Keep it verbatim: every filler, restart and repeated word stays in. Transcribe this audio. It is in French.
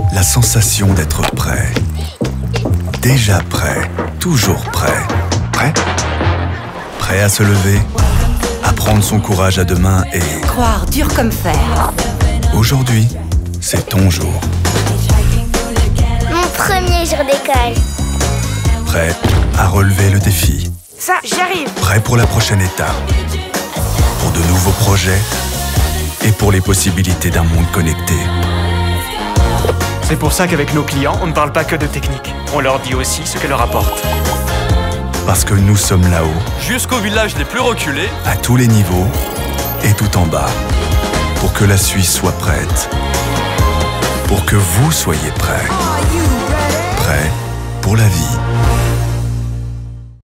La sensation d'être prêt. Déjà prêt, toujours prêt. Prêt ? Prêt à se lever, à prendre son courage à deux mains et... Croire dur comme fer. Aujourd'hui, c'est ton jour. Mon premier jour d'école. Prêt à relever le défi. Ça, j'y arrive. Prêt pour la prochaine étape. Pour de nouveaux projets et pour les possibilités d'un monde connecté. C'est pour ça qu'avec nos clients, on ne parle pas que de technique. On leur dit aussi ce qu'elle leur apporte. Parce que nous sommes là-haut, Jusqu'aux villages les plus reculés, à tous les niveaux et tout en bas, pour que la Suisse soit prête. Pour que vous soyez prêts. Prêts pour la vie.